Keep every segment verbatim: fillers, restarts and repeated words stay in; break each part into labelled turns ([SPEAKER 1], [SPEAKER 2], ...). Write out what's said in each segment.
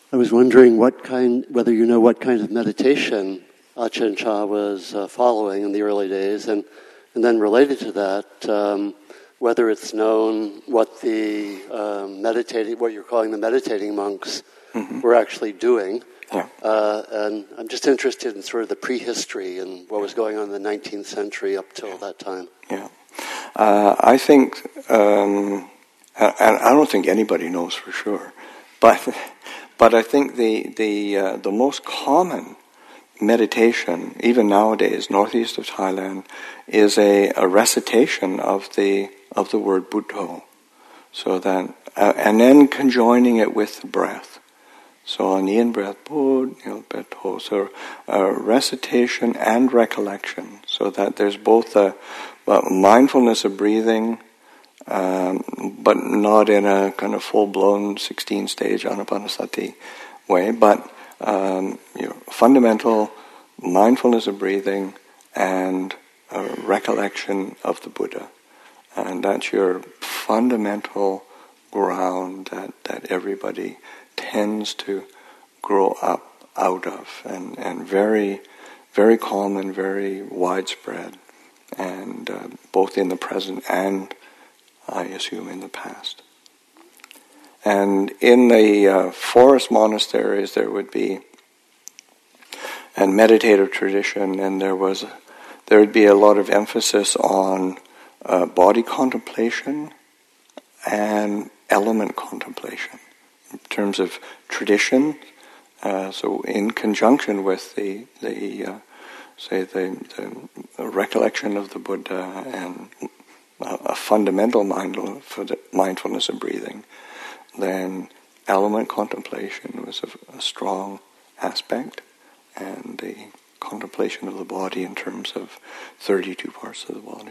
[SPEAKER 1] I was wondering what kind, whether you know what kind of meditation Ajahn Chah was uh, following in the early days, and and then related to that, um, whether it's known what the um, meditating, what you're calling the meditating monks, mm-hmm. were actually doing.
[SPEAKER 2] Yeah.
[SPEAKER 1] Uh, and I'm just interested in sort of the prehistory and what was going on in the nineteenth century up till that time.
[SPEAKER 2] Yeah. Uh, I think, um, and I don't think anybody knows for sure, but but I think the the uh, the most common meditation, even nowadays, northeast of Thailand, is a, a recitation of the of the word Buddho, so that uh, and then conjoining it with the breath. So on the in-breath, Bud, you know, Betho. So uh, recitation and recollection, so that there's both a, a mindfulness of breathing, um, but not in a kind of full-blown sixteen-stage Anapanasati way, but um, you know, fundamental mindfulness of breathing and a recollection of the Buddha. And that's your fundamental ground that, that everybody tends to grow up out of, and, and very, very common, very widespread, and uh, both in the present and, I assume, in the past. And in the uh, forest monasteries there would be a meditative tradition, and there was there would be a lot of emphasis on uh, body contemplation and element contemplation. In terms of tradition, uh, so in conjunction with the the uh, say the, the recollection of the Buddha and a, a fundamental mindful, mindfulness of breathing, then element contemplation was a, a strong aspect, and the contemplation of the body in terms of thirty-two parts of the body.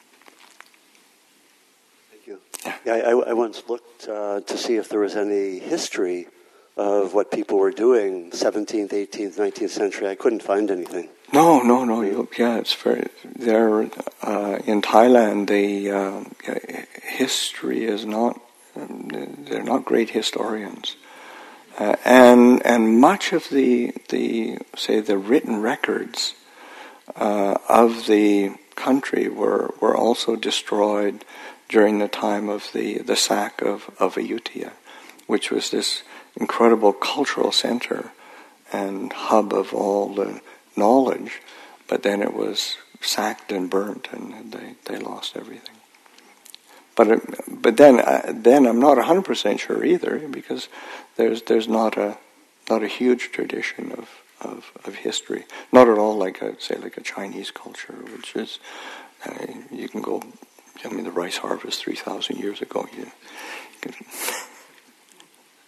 [SPEAKER 1] Yeah, yeah I, I once looked uh, to see if there was any history of what people were doing seventeenth, eighteenth, nineteenth century. I couldn't find anything.
[SPEAKER 2] No, no, no. You, yeah, it's very. There uh, in Thailand, the uh, history is not. They're not great historians, uh, and and much of the the say the written records uh, of the country were were also destroyed during the time of the, the sack of, of Ayutthaya, which was this incredible cultural center and hub of all the knowledge, but then it was sacked and burnt, and they, they lost everything. But it, but then uh, then I'm not one hundred percent sure either, because there's there's not a not a huge tradition of, of, of history, not at all like a say like a Chinese culture, which is uh, you can go. I mean, the rice harvest three thousand years ago. You, you can